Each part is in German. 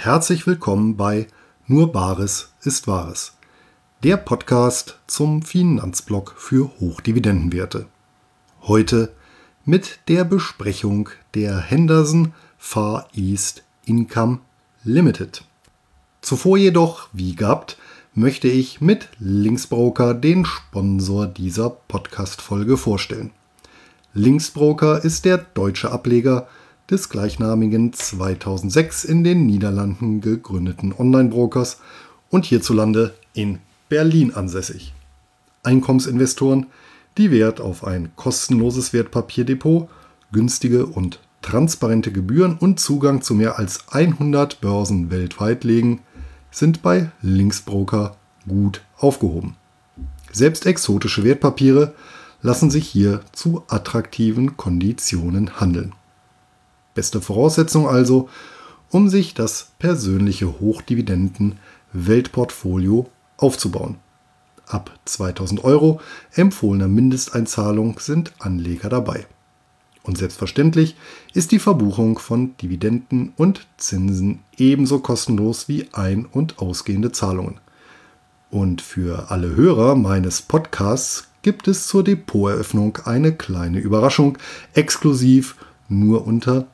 herzlich willkommen bei Nur Bares ist Wahres, der Podcast zum Finanzblock für Hochdividendenwerte. Heute mit der Besprechung der Henderson Far East Income Limited. Zuvor jedoch, wie gehabt, möchte ich mit Linksbroker den Sponsor dieser Podcast-Folge vorstellen. Linksbroker ist der deutsche Ableger des gleichnamigen 2006 in den Niederlanden gegründeten Online-Brokers und hierzulande in Berlin ansässig. Einkommensinvestoren, die Wert auf ein kostenloses Wertpapierdepot, günstige und transparente Gebühren und Zugang zu mehr als 100 Börsen weltweit legen, sind bei Linksbroker gut aufgehoben. Selbst exotische Wertpapiere lassen sich hier zu attraktiven Konditionen handeln. Beste Voraussetzung also, um sich das persönliche Hochdividenden-Weltportfolio aufzubauen. Ab 2.000 € empfohlener Mindesteinzahlung sind Anleger dabei. Und selbstverständlich ist die Verbuchung von Dividenden und Zinsen ebenso kostenlos wie ein- und ausgehende Zahlungen. Und für alle Hörer meines Podcasts gibt es zur Depoteröffnung eine kleine Überraschung, exklusiv nur unter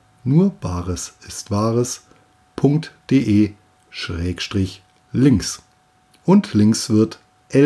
nurbaresistwahres.de/links. Und links wird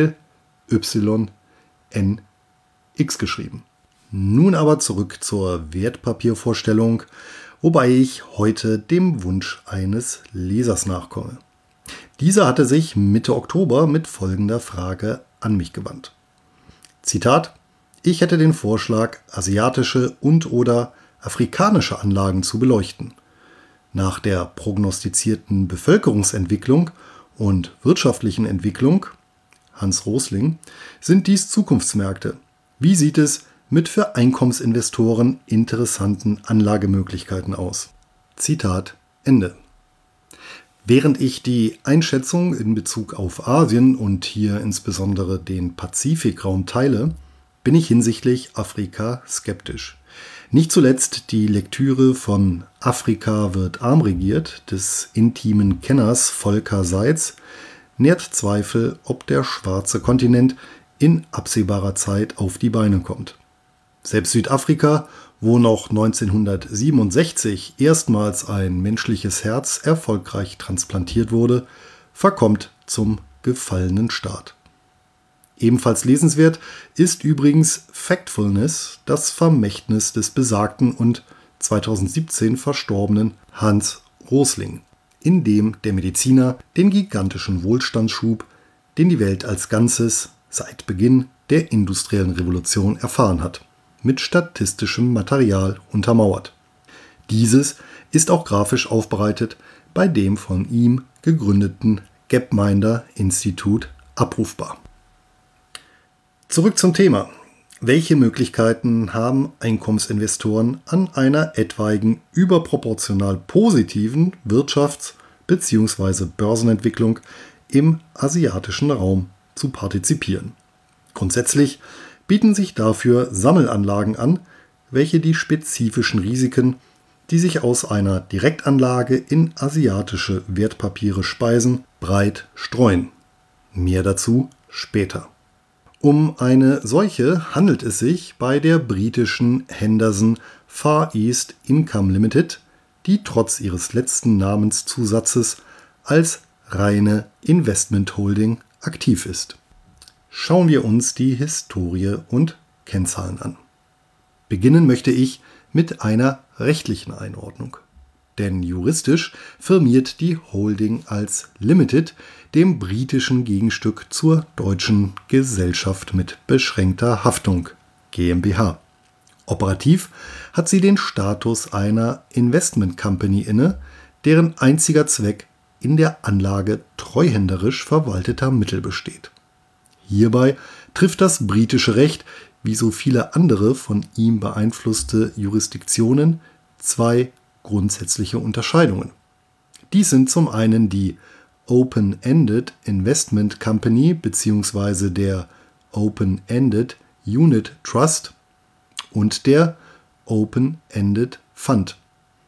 LYNX geschrieben. Nun aber zurück zur Wertpapiervorstellung, wobei ich heute dem Wunsch eines Lesers nachkomme. Dieser hatte sich Mitte Oktober mit folgender Frage an mich gewandt. Zitat: Ich hätte den Vorschlag, asiatische und/oder afrikanische Anlagen zu beleuchten. Nach der prognostizierten Bevölkerungsentwicklung und wirtschaftlichen Entwicklung, Hans Rosling, sind dies Zukunftsmärkte. Wie sieht es mit für Einkommensinvestoren interessanten Anlagemöglichkeiten aus? Zitat Ende. Während ich die Einschätzung in Bezug auf Asien und hier insbesondere den Pazifikraum teile, bin ich hinsichtlich Afrika skeptisch. Nicht zuletzt die Lektüre von Afrika wird arm regiert des intimen Kenners Volker Seitz nährt Zweifel, ob der schwarze Kontinent in absehbarer Zeit auf die Beine kommt. Selbst Südafrika, wo noch 1967 erstmals ein menschliches Herz erfolgreich transplantiert wurde, verkommt zum gefallenen Staat. Ebenfalls lesenswert ist übrigens Factfulness, das Vermächtnis des besagten und 2017 verstorbenen Hans Rosling, in dem der Mediziner den gigantischen Wohlstandsschub, den die Welt als Ganzes seit Beginn der industriellen Revolution erfahren hat, mit statistischem Material untermauert. Dieses ist auch grafisch aufbereitet bei dem von ihm gegründeten Gapminder-Institut abrufbar. Zurück zum Thema. Welche Möglichkeiten haben Einkommensinvestoren an einer etwaigen überproportional positiven Wirtschafts- bzw. Börsenentwicklung im asiatischen Raum zu partizipieren? Grundsätzlich bieten sich dafür Sammelanlagen an, welche die spezifischen Risiken, die sich aus einer Direktanlage in asiatische Wertpapiere speisen, breit streuen. Mehr dazu später. Um eine solche handelt es sich bei der britischen Henderson Far East Income Limited, die trotz ihres letzten Namenszusatzes als reine Investment Holding aktiv ist. Schauen wir uns die Historie und Kennzahlen an. Beginnen möchte ich mit einer rechtlichen Einordnung. Denn juristisch firmiert die Holding als Limited, dem britischen Gegenstück zur deutschen Gesellschaft mit beschränkter Haftung GmbH. Operativ hat sie den Status einer Investment Company inne, deren einziger Zweck in der Anlage treuhänderisch verwalteter Mittel besteht. Hierbei trifft das britische Recht, wie so viele andere von ihm beeinflusste Jurisdiktionen, zwei grundsätzliche Unterscheidungen. Dies sind zum einen die Open-Ended Investment Company bzw. der Open-Ended Unit Trust und der Open-Ended Fund.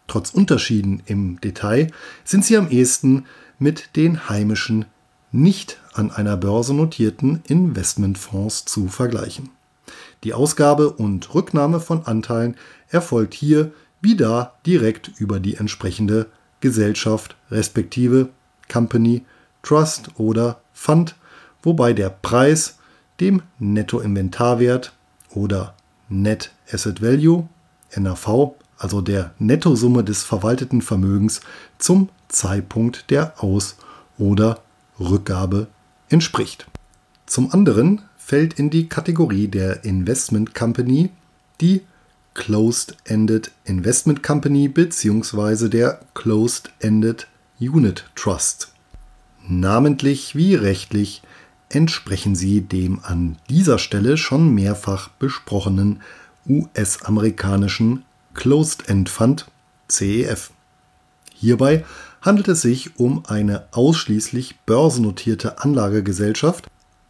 Trotz Unterschieden im Detail sind sie am ehesten mit den heimischen, nicht an einer Börse notierten Investmentfonds zu vergleichen. Die Ausgabe und Rücknahme von Anteilen erfolgt hier wie da direkt über die entsprechende Gesellschaft respektive Company, Trust oder Fund, wobei der Preis dem Nettoinventarwert oder Net Asset Value, NAV, also der Nettosumme des verwalteten Vermögens zum Zeitpunkt der Aus- oder Rückgabe entspricht. Zum anderen fällt in die Kategorie der Investment Company die Closed-Ended Investment Company bzw. der Closed-Ended Unit Trust. Namentlich wie rechtlich entsprechen sie dem an dieser Stelle schon mehrfach besprochenen US-amerikanischen Closed-End Fund CEF. Hierbei handelt es sich um eine ausschließlich börsennotierte Anlagegesellschaft.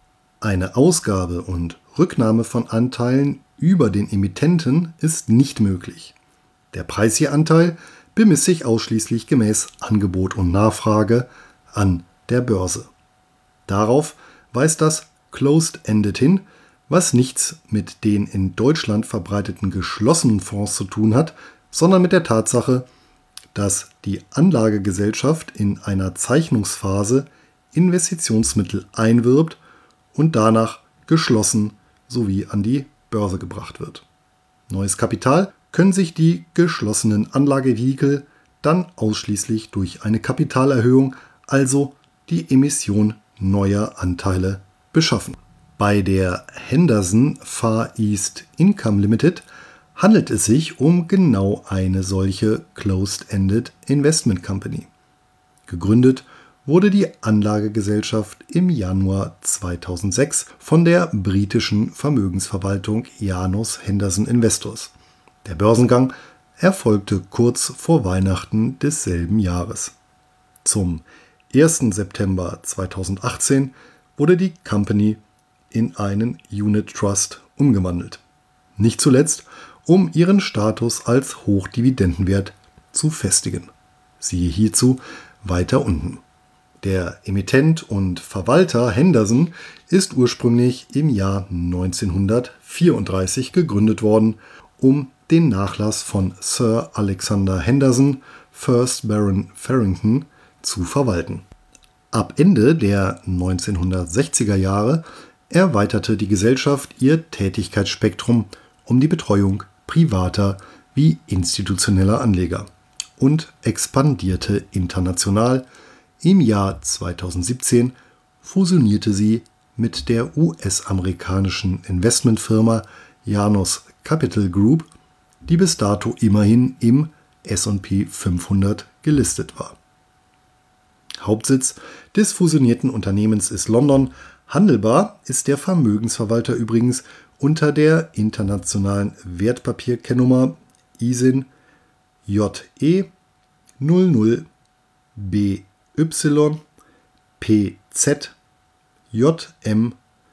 Eine Ausgabe und Rücknahme von Anteilen über den Emittenten ist nicht möglich. Der Preis je Anteil bemisst sich ausschließlich gemäß Angebot und Nachfrage an der Börse. Darauf weist das Closed-Ended hin, was nichts mit den in Deutschland verbreiteten geschlossenen Fonds zu tun hat, sondern mit der Tatsache, dass die Anlagegesellschaft in einer Zeichnungsphase Investitionsmittel einwirbt und danach geschlossen sowie an die Börse gebracht wird. Neues Kapital können sich die geschlossenen Anlagevehikel dann ausschließlich durch eine Kapitalerhöhung, also die Emission neuer Anteile, beschaffen. Bei der Henderson Far East Income Limited handelt es sich um genau eine solche Closed-Ended Investment Company. Gegründet wurde die Anlagegesellschaft im Januar 2006 von der britischen Vermögensverwaltung Janus Henderson Investors. Der Börsengang erfolgte kurz vor Weihnachten desselben Jahres. Zum 1. September 2018 wurde die Company in einen Unit Trust umgewandelt. Nicht zuletzt, um ihren Status als Hochdividendenwert zu festigen. Siehe hierzu weiter unten. Der Emittent und Verwalter Henderson ist ursprünglich im Jahr 1934 gegründet worden, um den Nachlass von Sir Alexander Henderson, First Baron Farrington, zu verwalten. Ab Ende der 1960er Jahre erweiterte die Gesellschaft ihr Tätigkeitsspektrum um die Betreuung privater wie institutioneller Anleger und expandierte international. Im Jahr 2017 fusionierte sie mit der US-amerikanischen Investmentfirma Janus Capital Group, die bis dato immerhin im S&P 500 gelistet war. Hauptsitz des fusionierten Unternehmens ist London. Handelbar ist der Vermögensverwalter übrigens unter der internationalen Wertpapierkennnummer ISIN JE 00BY PZ JM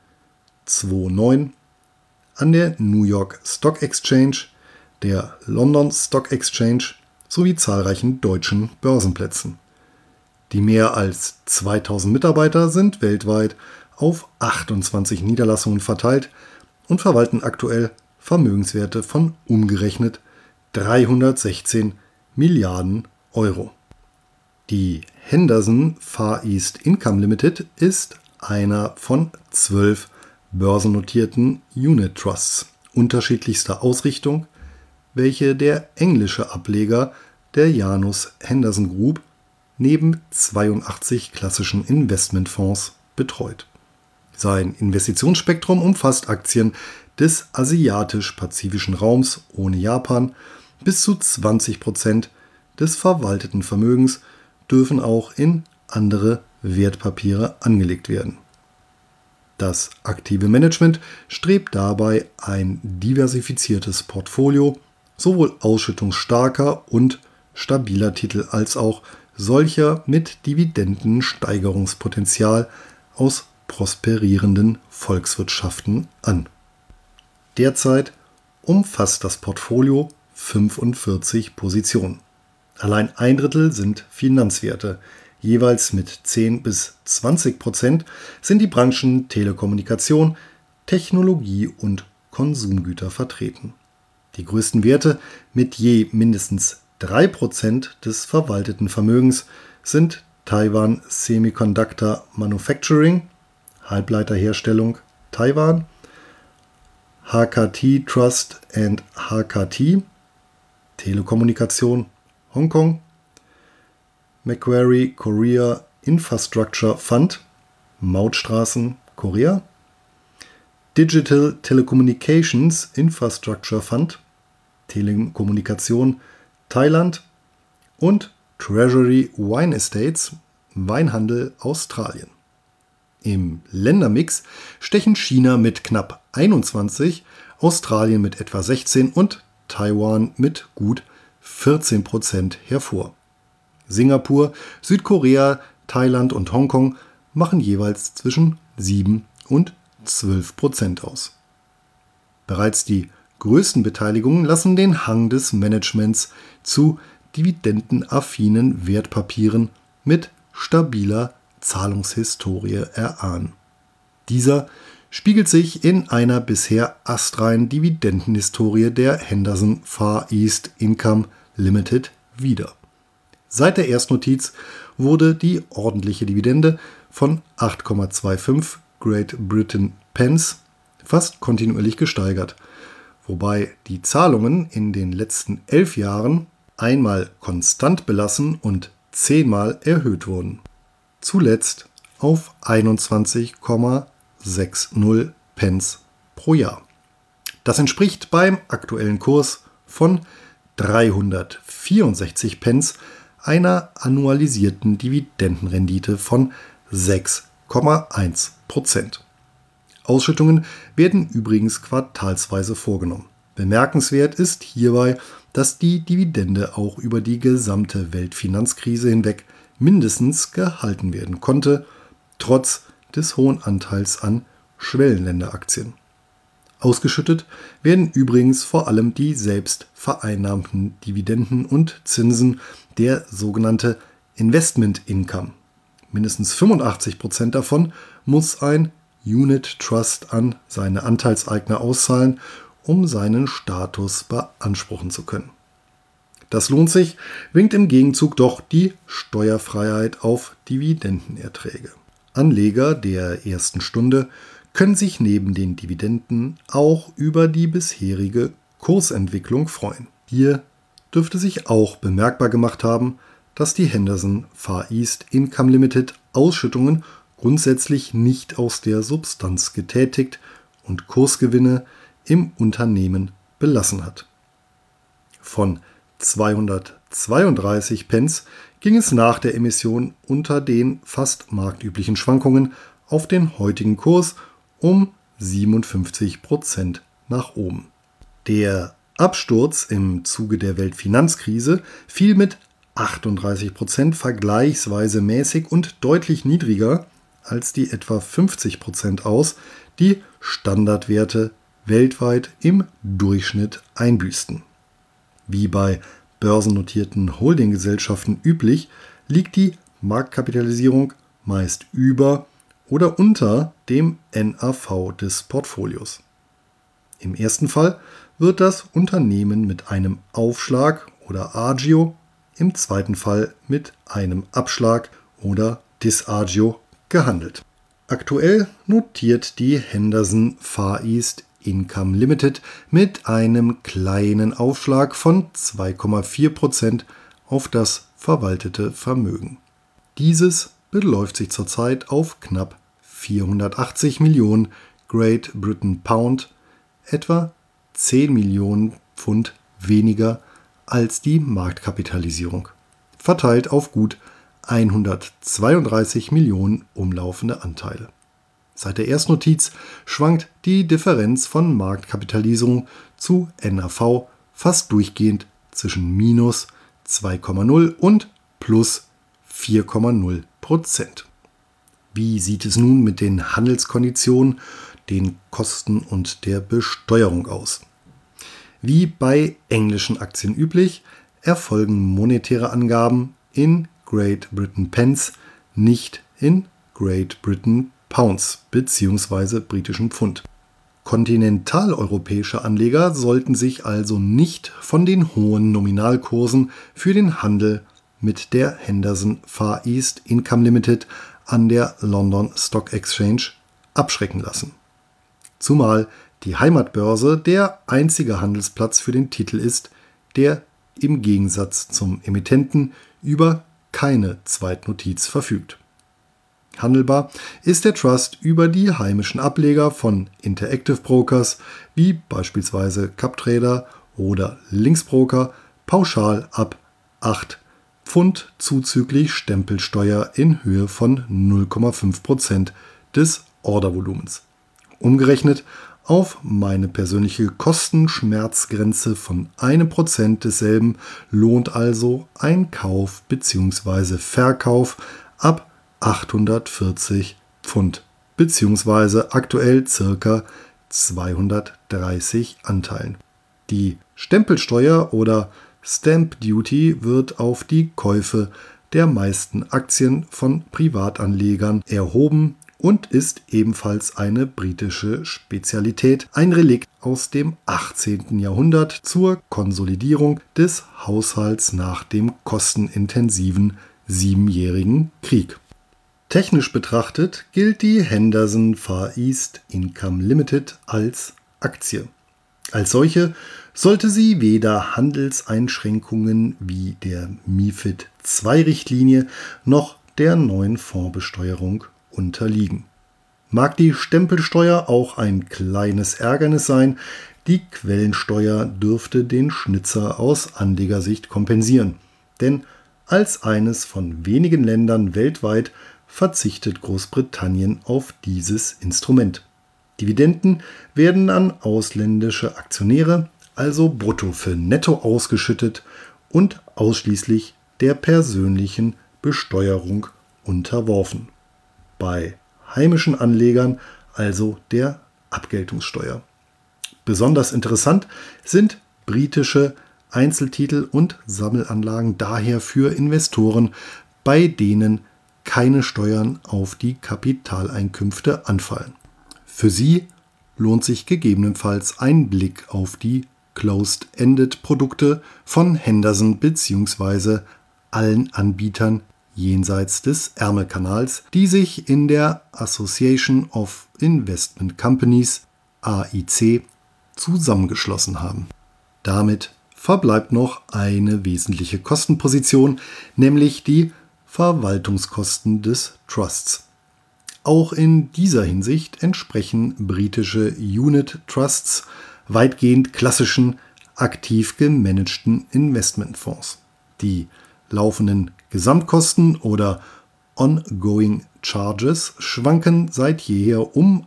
29 an der New York Stock Exchange, der London Stock Exchange sowie zahlreichen deutschen Börsenplätzen. Die mehr als 2000 Mitarbeiter sind weltweit auf 28 Niederlassungen verteilt und verwalten aktuell Vermögenswerte von umgerechnet 316 Milliarden Euro. Die Henderson Far East Income Limited ist einer von 12 börsennotierten Unit Trusts unterschiedlichster Ausrichtung, welche der englische Ableger der Janus Henderson Group neben 82 klassischen Investmentfonds betreut. Sein Investitionsspektrum umfasst Aktien des asiatisch-pazifischen Raums ohne Japan. Bis zu 20% des verwalteten Vermögens dürfen auch in andere Wertpapiere angelegt werden. Das aktive Management strebt dabei ein diversifiziertes Portfolio sowohl ausschüttungsstarker und stabiler Titel als auch solcher mit Dividendensteigerungspotenzial aus prosperierenden Volkswirtschaften an. Derzeit umfasst das Portfolio 45 Positionen. Allein ein Drittel sind Finanzwerte. Jeweils mit 10-20% sind die Branchen Telekommunikation, Technologie und Konsumgüter vertreten. Die größten Werte mit je mindestens 3% des verwalteten Vermögens sind Taiwan Semiconductor Manufacturing, Halbleiterherstellung Taiwan, HKT Trust and HKT, Telekommunikation Hongkong, Macquarie Korea Infrastructure Fund, Mautstraßen Korea, Digital Telecommunications Infrastructure Fund, Telekommunikation Thailand und Treasury Wine Estates, Weinhandel Australien. Im Ländermix stechen China mit knapp 21, Australien mit etwa 16 und Taiwan mit gut 14% hervor. Singapur, Südkorea, Thailand und Hongkong machen jeweils zwischen 7 und 12% aus. Bereits die größten Beteiligungen lassen den Hang des Managements zu dividendenaffinen Wertpapieren mit stabiler Zahlungshistorie erahnen. Dieser spiegelt sich in einer bisher astreinen Dividendenhistorie der Henderson Far East Income Limited wider. Seit der Erstnotiz wurde die ordentliche Dividende von 8,25 Great Britain Pence fast kontinuierlich gesteigert, wobei die Zahlungen in den letzten 11 Jahren einmal konstant belassen und 10-mal erhöht wurden. Zuletzt auf 21,60 Pence pro Jahr. Das entspricht beim aktuellen Kurs von 364 Pence einer annualisierten Dividendenrendite von 6,1%. Ausschüttungen werden übrigens quartalsweise vorgenommen. Bemerkenswert ist hierbei, dass die Dividende auch über die gesamte Weltfinanzkrise hinweg mindestens gehalten werden konnte, trotz des hohen Anteils an Schwellenländeraktien. Ausgeschüttet werden übrigens vor allem die selbst vereinnahmten Dividenden und Zinsen, der sogenannte Investment Income. Mindestens 85% davon muss ein Unit Trust an seine Anteilseigner auszahlen, um seinen Status beanspruchen zu können. Das lohnt sich, winkt im Gegenzug doch die Steuerfreiheit auf Dividendenerträge. Anleger der ersten Stunde können sich neben den Dividenden auch über die bisherige Kursentwicklung freuen. Hier dürfte sich auch bemerkbar gemacht haben, dass die Henderson Far East Income Limited Ausschüttungen grundsätzlich nicht aus der Substanz getätigt und Kursgewinne im Unternehmen belassen hat. Von 232 Pence ging es nach der Emission unter den fast marktüblichen Schwankungen auf den heutigen Kurs um 57% nach oben. Der Absturz im Zuge der Weltfinanzkrise fiel mit 38% vergleichsweise mäßig und deutlich niedriger als die etwa 50% aus, die Standardwerte weltweit im Durchschnitt einbüßten. Wie bei börsennotierten Holdinggesellschaften üblich, liegt die Marktkapitalisierung meist über oder unter dem NAV des Portfolios. Im ersten Fall wird das Unternehmen mit einem Aufschlag oder Agio, im zweiten Fall mit einem Abschlag oder Disagio gehandelt. Aktuell notiert die Henderson Far East Income Limited mit einem kleinen Aufschlag von 2,4% auf das verwaltete Vermögen. Dieses beläuft sich zurzeit auf knapp 480 Millionen Great Britain Pound, etwa 10 Millionen Pfund weniger als die Marktkapitalisierung, verteilt auf gut 132 Millionen umlaufende Anteile. Seit der Erstnotiz schwankt die Differenz von Marktkapitalisierung zu NAV fast durchgehend zwischen minus 2,0 und plus 4,0%. Wie sieht es nun mit den Handelskonditionen, den Kosten und der Besteuerung aus? Wie bei englischen Aktien üblich, erfolgen monetäre Angaben in Great Britain Pence, nicht in Great Britain Pounds bzw. britischen Pfund. Kontinentaleuropäische Anleger sollten sich also nicht von den hohen Nominalkursen für den Handel mit der Henderson Far East Income Limited an der London Stock Exchange abschrecken lassen. Zumal die Heimatbörse der einzige Handelsplatz für den Titel ist, der im Gegensatz zum Emittenten über keine Zweitnotiz verfügt. Handelbar ist der Trust über die heimischen Ableger von Interactive Brokers wie beispielsweise CapTrader oder Linksbroker pauschal ab 8 Pfund zuzüglich Stempelsteuer in Höhe von 0,5% des Ordervolumens. Umgerechnet auf meine persönliche Kostenschmerzgrenze von 1% desselben lohnt also ein Kauf bzw. Verkauf ab 840 Pfund bzw. aktuell ca. 230 Anteilen. Die Stempelsteuer oder Stamp Duty wird auf die Käufe der meisten Aktien von Privatanlegern erhoben und ist ebenfalls eine britische Spezialität, ein Relikt aus dem 18. Jahrhundert zur Konsolidierung des Haushalts nach dem kostenintensiven Siebenjährigen Krieg. Technisch betrachtet gilt die Henderson Far East Income Limited als Aktie. Als solche sollte sie weder Handelseinschränkungen wie der MiFID II-Richtlinie noch der neuen Fondsbesteuerung unterliegen. Mag die Stempelsteuer auch ein kleines Ärgernis sein, die Quellensteuer dürfte den Schnitzer aus Anlegersicht kompensieren. Denn als eines von wenigen Ländern weltweit verzichtet Großbritannien auf dieses Instrument. Dividenden werden an ausländische Aktionäre, also brutto für netto ausgeschüttet und ausschließlich der persönlichen Besteuerung unterworfen. Bei heimischen Anlegern also der Abgeltungssteuer. Besonders interessant sind britische Einzeltitel und Sammelanlagen daher für Investoren, bei denen keine Steuern auf die Kapitaleinkünfte anfallen. Für sie lohnt sich gegebenenfalls ein Blick auf die Closed-Ended-Produkte von Henderson bzw. allen Anbietern jenseits des Ärmelkanals, die sich in der Association of Investment Companies AIC zusammengeschlossen haben. Damit verbleibt noch eine wesentliche Kostenposition, nämlich die Verwaltungskosten des Trusts. Auch in dieser Hinsicht entsprechen britische Unit Trusts weitgehend klassischen, aktiv gemanagten Investmentfonds. Die laufenden Gesamtkosten oder Ongoing Charges schwanken seit jeher um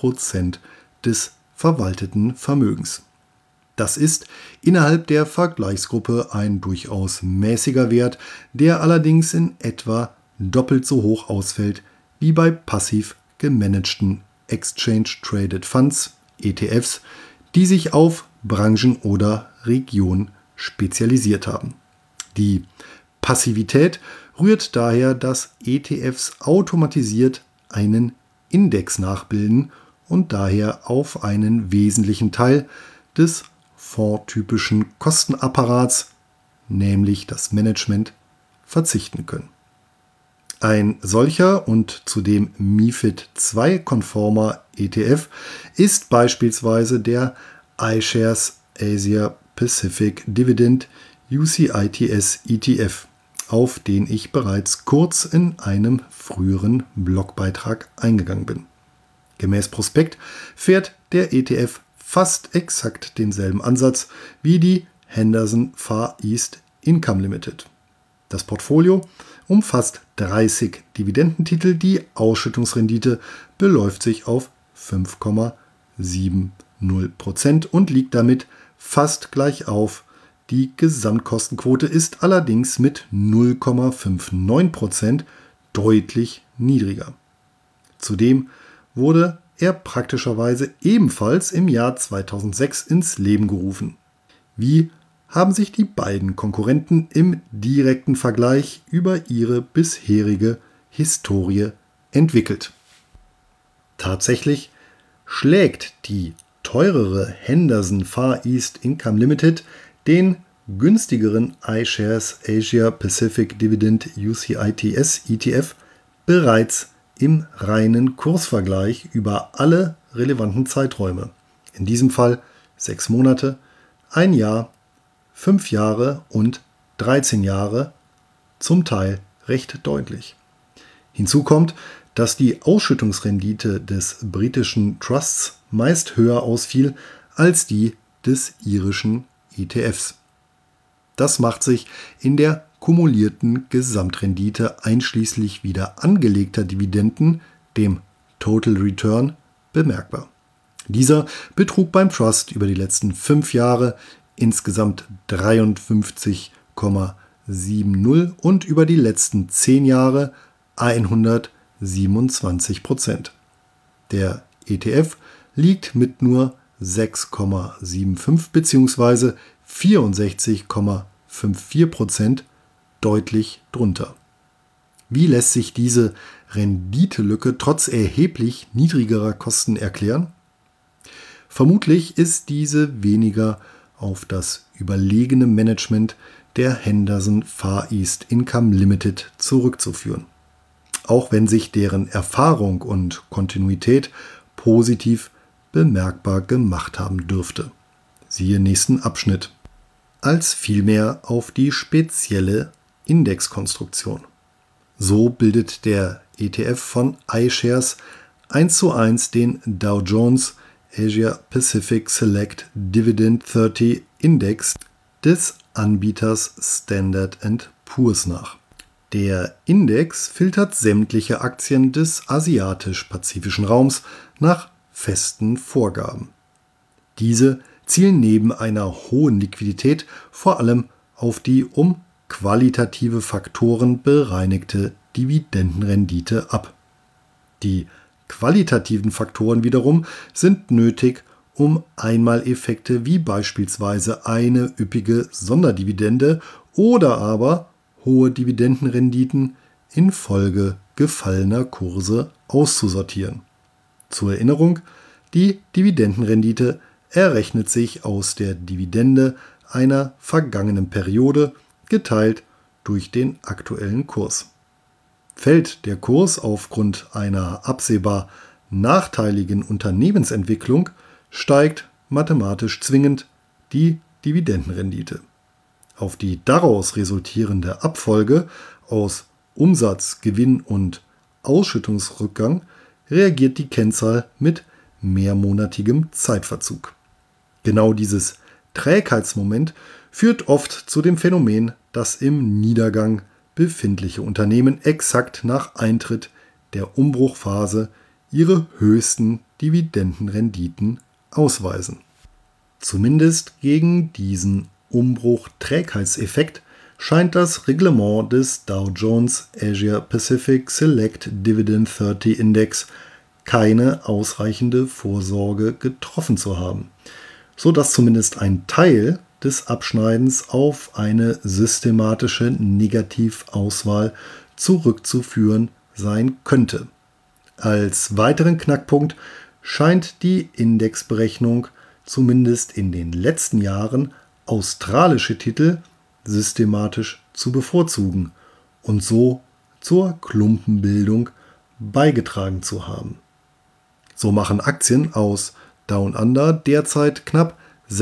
1% des verwalteten Vermögens. Das ist innerhalb der Vergleichsgruppe ein durchaus mäßiger Wert, der allerdings in etwa doppelt so hoch ausfällt wie bei passiv gemanagten Exchange Traded Funds, ETFs, die sich auf Branchen oder Regionen spezialisiert haben. Die Passivität rührt daher, dass ETFs automatisiert einen Index nachbilden und daher auf einen wesentlichen Teil des fondstypischen Kostenapparats, nämlich das Management, verzichten können. Ein solcher und zudem MiFID II-konformer ETF ist beispielsweise der iShares Asia Pacific Dividend UCITS ETF, auf den ich bereits kurz in einem früheren Blogbeitrag eingegangen bin. Gemäß Prospekt fährt der ETF fast exakt denselben Ansatz wie die Henderson Far East Income Limited. Das Portfolio umfasst 30 Dividendentitel, die Ausschüttungsrendite beläuft sich auf 5,70% und liegt damit fast gleich auf. Die Gesamtkostenquote ist allerdings mit 0,59% deutlich niedriger. Zudem wurde er praktischerweise ebenfalls im Jahr 2006 ins Leben gerufen. Wie haben sich die beiden Konkurrenten im direkten Vergleich über ihre bisherige Historie entwickelt. Tatsächlich schlägt die teurere Henderson Far East Income Limited den günstigeren iShares Asia Pacific Dividend UCITS ETF bereits im reinen Kursvergleich über alle relevanten Zeiträume. In diesem Fall 6 Monate, 1 Jahr, 5 Jahre und 13 Jahre, zum Teil recht deutlich. Hinzu kommt, dass die Ausschüttungsrendite des britischen Trusts meist höher ausfiel als die des irischen ETFs. Das macht sich in der kumulierten Gesamtrendite einschließlich wieder angelegter Dividenden, dem Total Return, bemerkbar. Dieser betrug beim Trust über die letzten 5 Jahre insgesamt 53,70 und über die letzten 10 Jahre 127%. Der ETF liegt mit nur 6,75 bzw. 64,54% deutlich drunter. Wie lässt sich diese Renditelücke trotz erheblich niedrigerer Kosten erklären? Vermutlich ist diese weniger auf das überlegene Management der Henderson Far East Income Limited zurückzuführen, auch wenn sich deren Erfahrung und Kontinuität positiv bemerkbar gemacht haben dürfte. Siehe nächsten Abschnitt. Als vielmehr auf die spezielle Indexkonstruktion. So bildet der ETF von iShares 1:1 den Dow Jones Asia Pacific Select Dividend 30 Index des Anbieters Standard & Poor's nach. Der Index filtert sämtliche Aktien des asiatisch-pazifischen Raums nach festen Vorgaben. Diese zielen neben einer hohen Liquidität vor allem auf die um qualitative Faktoren bereinigte Dividendenrendite ab. Die qualitativen Faktoren wiederum sind nötig, um Einmaleffekte wie beispielsweise eine üppige Sonderdividende oder aber hohe Dividendenrenditen infolge gefallener Kurse auszusortieren. Zur Erinnerung, die Dividendenrendite errechnet sich aus der Dividende einer vergangenen Periode geteilt durch den aktuellen Kurs. Fällt der Kurs aufgrund einer absehbar nachteiligen Unternehmensentwicklung, steigt mathematisch zwingend die Dividendenrendite. Auf die daraus resultierende Abfolge aus Umsatz, Gewinn und Ausschüttungsrückgang reagiert die Kennzahl mit mehrmonatigem Zeitverzug. Genau dieses Trägheitsmoment führt oft zu dem Phänomen, dass im Niedergang befindliche Unternehmen exakt nach Eintritt der Umbruchphase ihre höchsten Dividendenrenditen ausweisen. Zumindest gegen diesen Umbruch-Trägheitseffekt scheint das Reglement des Dow Jones Asia Pacific Select Dividend 30 Index keine ausreichende Vorsorge getroffen zu haben, sodass zumindest ein Teil des Abschneidens auf eine systematische Negativauswahl zurückzuführen sein könnte. Als weiteren Knackpunkt scheint die Indexberechnung zumindest in den letzten Jahren australische Titel systematisch zu bevorzugen und so zur Klumpenbildung beigetragen zu haben. So machen Aktien aus Down Under derzeit knapp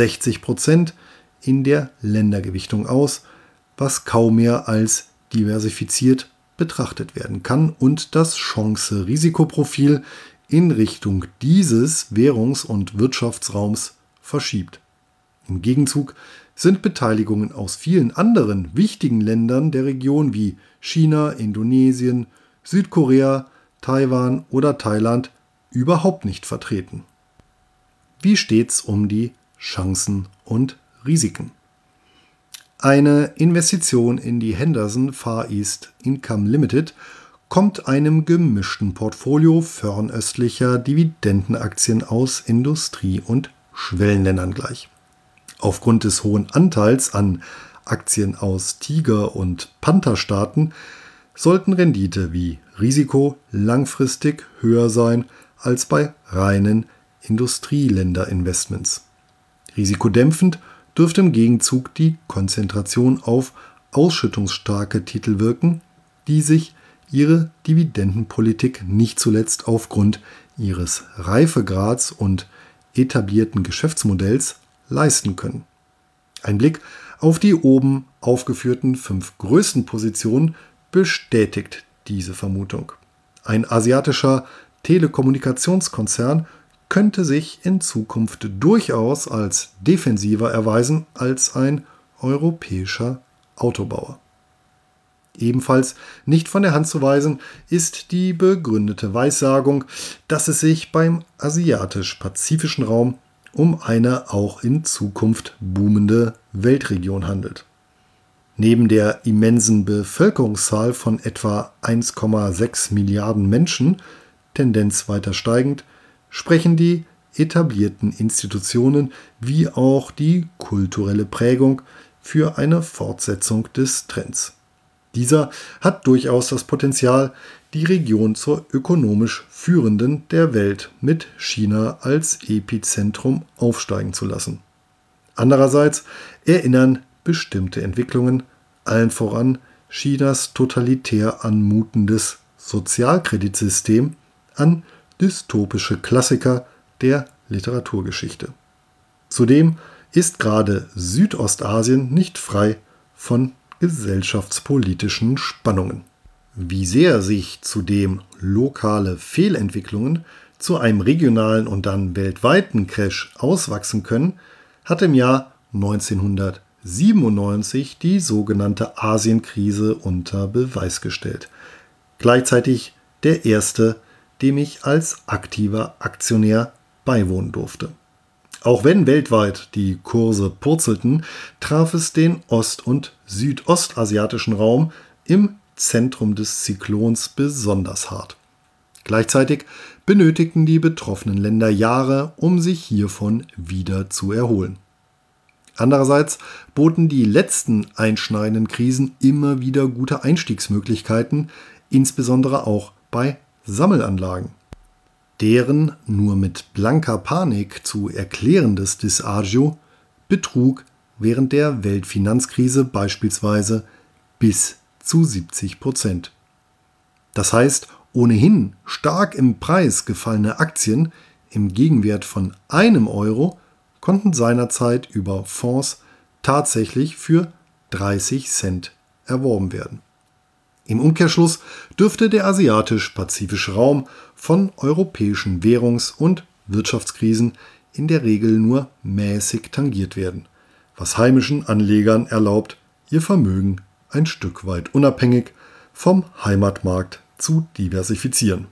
60% in der Ländergewichtung aus, was kaum mehr als diversifiziert betrachtet werden kann und das Chance-Risikoprofil in Richtung dieses Währungs- und Wirtschaftsraums verschiebt. Im Gegenzug sind Beteiligungen aus vielen anderen wichtigen Ländern der Region wie China, Indonesien, Südkorea, Taiwan oder Thailand überhaupt nicht vertreten. Wie steht's um die Chancen und Risiken? Eine Investition in die Henderson Far East Income Limited kommt einem gemischten Portfolio fernöstlicher Dividendenaktien aus Industrie- und Schwellenländern gleich. Aufgrund des hohen Anteils an Aktien aus Tiger- und Pantherstaaten sollten Rendite wie Risiko langfristig höher sein als bei reinen Industrieländerinvestments. Risikodämpfend dürfte im Gegenzug die Konzentration auf ausschüttungsstarke Titel wirken, die sich ihre Dividendenpolitik nicht zuletzt aufgrund ihres Reifegrads und etablierten Geschäftsmodells leisten können. Ein Blick auf die oben aufgeführten 5 größten Positionen bestätigt diese Vermutung. Ein asiatischer Telekommunikationskonzern könnte sich in Zukunft durchaus als defensiver erweisen als ein europäischer Autobauer. Ebenfalls nicht von der Hand zu weisen ist die begründete Weissagung, dass es sich beim asiatisch-pazifischen Raum um eine auch in Zukunft boomende Weltregion handelt. Neben der immensen Bevölkerungszahl von etwa 1,6 Milliarden Menschen, Tendenz weiter steigend, sprechen die etablierten Institutionen wie auch die kulturelle Prägung für eine Fortsetzung des Trends. Dieser hat durchaus das Potenzial, die Region zur ökonomisch führenden der Welt mit China als Epizentrum aufsteigen zu lassen. Andererseits erinnern bestimmte Entwicklungen, allen voran Chinas totalitär anmutendes Sozialkreditsystem, an dystopische Klassiker der Literaturgeschichte. Zudem ist gerade Südostasien nicht frei von gesellschaftspolitischen Spannungen. Wie sehr sich zudem lokale Fehlentwicklungen zu einem regionalen und dann weltweiten Crash auswachsen können, hat im Jahr 1997 die sogenannte Asienkrise unter Beweis gestellt. Gleichzeitig der erste, dem ich als aktiver Aktionär beiwohnen durfte. Auch wenn weltweit die Kurse purzelten, traf es den ost- und südostasiatischen Raum im Zentrum des Zyklons besonders hart. Gleichzeitig benötigten die betroffenen Länder Jahre, um sich hiervon wieder zu erholen. Andererseits boten die letzten einschneidenden Krisen immer wieder gute Einstiegsmöglichkeiten, insbesondere auch bei Sammelanlagen. Deren nur mit blanker Panik zu erklärendes Disagio betrug während der Weltfinanzkrise beispielsweise bis zu 70%. Das heißt, ohnehin stark im Preis gefallene Aktien im Gegenwert von einem Euro konnten seinerzeit über Fonds tatsächlich für 30 Cent erworben werden. Im Umkehrschluss dürfte der asiatisch-pazifische Raum von europäischen Währungs- und Wirtschaftskrisen in der Regel nur mäßig tangiert werden, was heimischen Anlegern erlaubt, ihr Vermögen ein Stück weit unabhängig vom Heimatmarkt zu diversifizieren.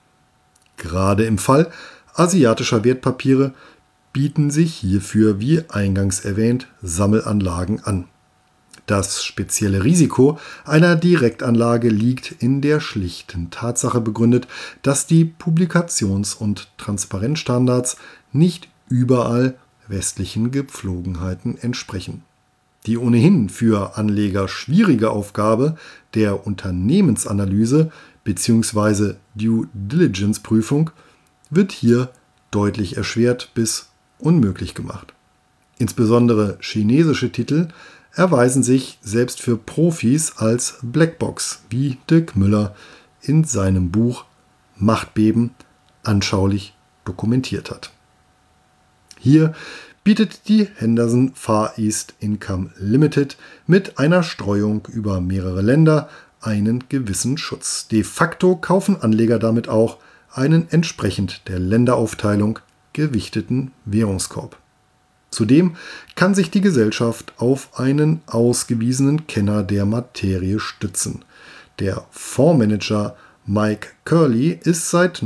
Gerade im Fall asiatischer Wertpapiere bieten sich hierfür, wie eingangs erwähnt, Sammelanlagen an. Das spezielle Risiko einer Direktanlage liegt in der schlichten Tatsache begründet, dass die Publikations- und Transparenzstandards nicht überall westlichen Gepflogenheiten entsprechen. Die ohnehin für Anleger schwierige Aufgabe der Unternehmensanalyse bzw. Due Diligence Prüfung wird hier deutlich erschwert bis unmöglich gemacht. Insbesondere chinesische Titel erweisen sich selbst für Profis als Blackbox, wie Dirk Müller in seinem Buch Machtbeben anschaulich dokumentiert hat. Hier bietet die Henderson Far East Income Limited mit einer Streuung über mehrere Länder einen gewissen Schutz. De facto kaufen Anleger damit auch einen entsprechend der Länderaufteilung gewichteten Währungskorb. Zudem kann sich die Gesellschaft auf einen ausgewiesenen Kenner der Materie stützen. Der Fondsmanager Mike Curley ist seit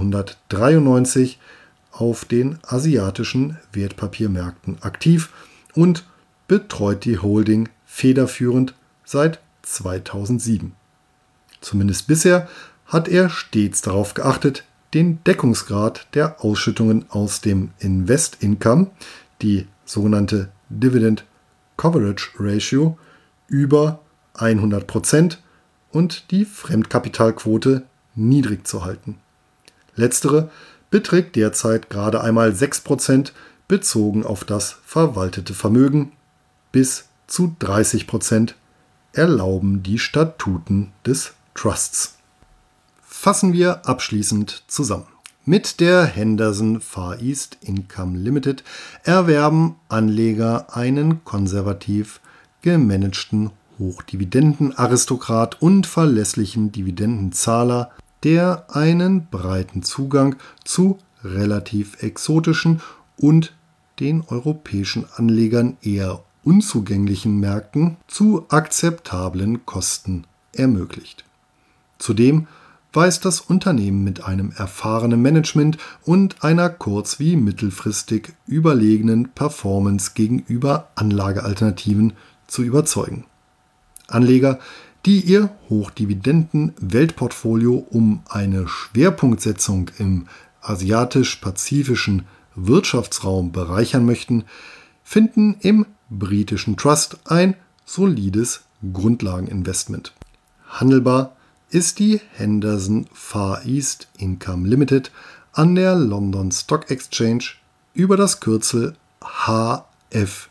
1993 auf den asiatischen Wertpapiermärkten aktiv und betreut die Holding federführend seit 2007. Zumindest bisher hat er stets darauf geachtet, den Deckungsgrad der Ausschüttungen aus dem Invest Income, die sogenannte Dividend Coverage Ratio über 100% und die Fremdkapitalquote niedrig zu halten. Letztere beträgt derzeit gerade einmal 6% bezogen auf das verwaltete Vermögen. Bis zu 30% erlauben die Statuten des Trusts. Fassen wir abschließend zusammen. Mit der Henderson Far East Income Limited erwerben Anleger einen konservativ gemanagten Hochdividendenaristokrat und verlässlichen Dividendenzahler, der einen breiten Zugang zu relativ exotischen und den europäischen Anlegern eher unzugänglichen Märkten zu akzeptablen Kosten ermöglicht. Zudem weist das Unternehmen mit einem erfahrenen Management und einer kurz- wie mittelfristig überlegenen Performance gegenüber Anlagealternativen zu überzeugen. Anleger, die ihr Hochdividenden-Weltportfolio um eine Schwerpunktsetzung im asiatisch-pazifischen Wirtschaftsraum bereichern möchten, finden im britischen Trust ein solides Grundlageninvestment. Handelbar ist die Henderson Far East Income Limited an der London Stock Exchange über das Kürzel HFEL.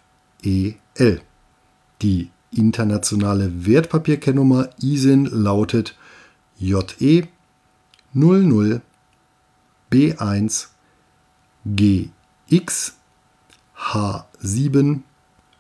Die internationale Wertpapierkennnummer ISIN lautet JE 00B1 GX H751.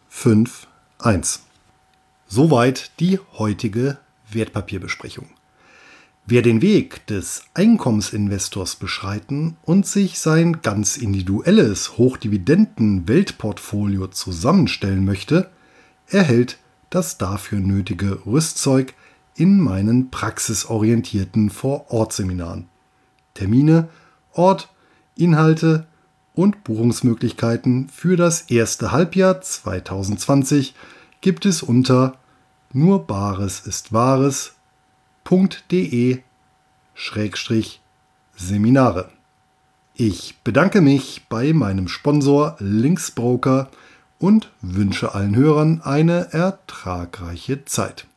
Soweit die heutige Wertpapierbesprechung. Wer den Weg des Einkommensinvestors beschreiten und sich sein ganz individuelles Hochdividenden-Weltportfolio zusammenstellen möchte, erhält das dafür nötige Rüstzeug in meinen praxisorientierten Vor-Ort-Seminaren. Termine, Ort, Inhalte und Buchungsmöglichkeiten für das erste Halbjahr 2020 gibt es unter nurbaresistwahres.de/Seminare. Ich bedanke mich bei meinem Sponsor Linksbroker und wünsche allen Hörern eine ertragreiche Zeit.